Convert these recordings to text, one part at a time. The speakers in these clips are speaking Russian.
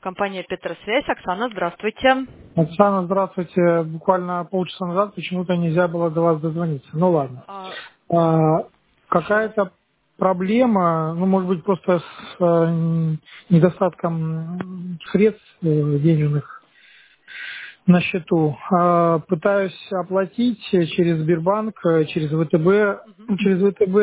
Компания Петросвязь. Оксана, здравствуйте. Оксана, здравствуйте. Буквально полчаса назад почему-то нельзя было до вас дозвониться. Ну ладно. А, еще раз. Какая-то проблема, ну, может быть, просто с недостатком средств денежных на счету. Пытаюсь оплатить через Сбербанк, через ВТБ. Мгм. Ну, через ВТБ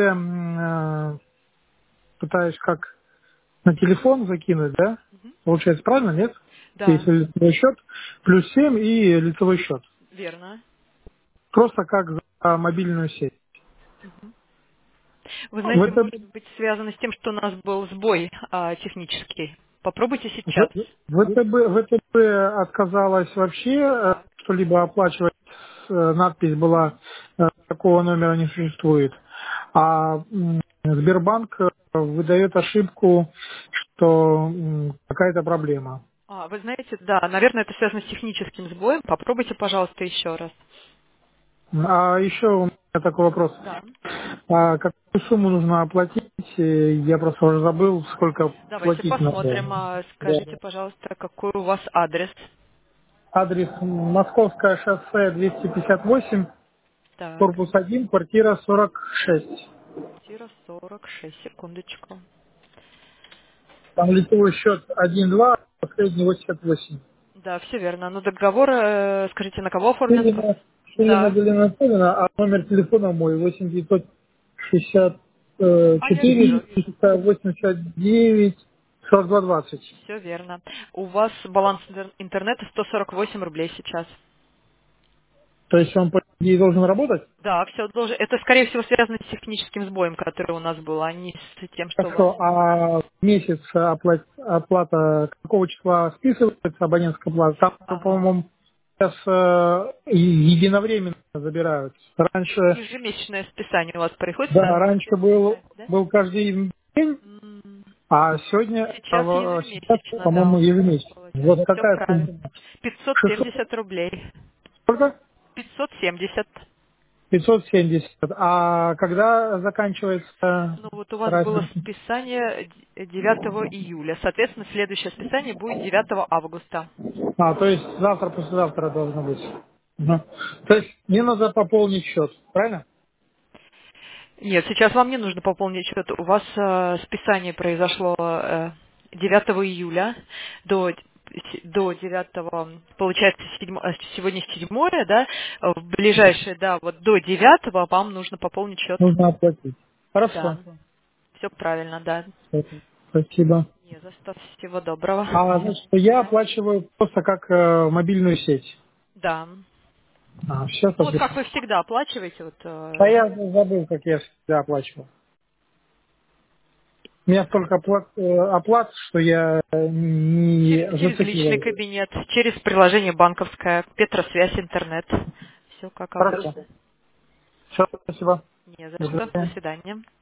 пытаюсь как на телефон закинуть, да? Мгм. Получается правильно, нет? Да, Если лицевой счет, +7 и лицевой счет. верно. Просто как за мобильную сеть. Мгм. Вы знаете, ВТБ, может быть связано с тем, что у нас был сбой технический. Попробуйте сейчас. ВТБ отказалась вообще Так. что-либо оплачивать. Надпись была, такого номера не существует. А Сбербанк выдает ошибку, что какая-то проблема. Вы знаете, да, наверное, это связано с техническим сбоем. Попробуйте, пожалуйста, еще раз. А еще у меня такой вопрос. Да. Какую сумму нужно оплатить? Я просто уже забыл, сколько Давайте платить надо. посмотрим. Да. Скажите, пожалуйста, какой у вас адрес? Адрес Московское шоссе 258, Так, корпус 1, квартира 46. квартира 46. Секундочку. Там лицевой счет 1-2, последний 88. Да, все верно. Но договор, скажите, на кого оформлен? Шилина Да. Галина Анатольевна, а номер телефона мой Я 8964 вижу. 389 4220. Все верно. У вас баланс интернета 148 рублей сейчас. То есть он, по идее, должен работать? Да, все должно. Это, скорее всего, связано с техническим сбоем, который у нас был, а не с тем, что у вас... Хорошо, а в месяц оплата какого числа списывается абонентская плата? Там, а, по-моему, сейчас единовременно забирают. Раньше, ежемесячное списание у вас приходит, да, раньше да? был каждый день, М, а сегодня, Сейчас сейчас, ежемесячно, да, по-моему, у нас ежемесячно. Вот получается. Все какая сумма? правильно. 600? 570 рублей. Сколько? 570. 570. А когда заканчивается Ну вот у вас было разница? списание 9 июля. Соответственно, следующее списание будет 9 августа. То есть завтра, послезавтра должно быть. Мгм. То есть мне надо пополнить счет, правильно? Нет, сейчас вам не нужно пополнить счет. У вас списание произошло 9 июля до 9, получается, сегодня 7, да, в ближайшее, да, вот до 9 вам нужно пополнить счет. Нужно оплатить. Хорошо. Да, все правильно, да. Спасибо. Не за что. Всего доброго. Значит, я Да. оплачиваю просто как мобильную сеть. Да. Сейчас Ну вот объясню. как вы всегда оплачиваете, вот А я забыл, как я всегда оплачивал. У меня столько оплат, что я не через личный зацикливал. кабинет, через приложение банковское, Петросвязь, интернет. Все как Хорошо. обычно. Все, спасибо. Не за До что. До свидания. свидания.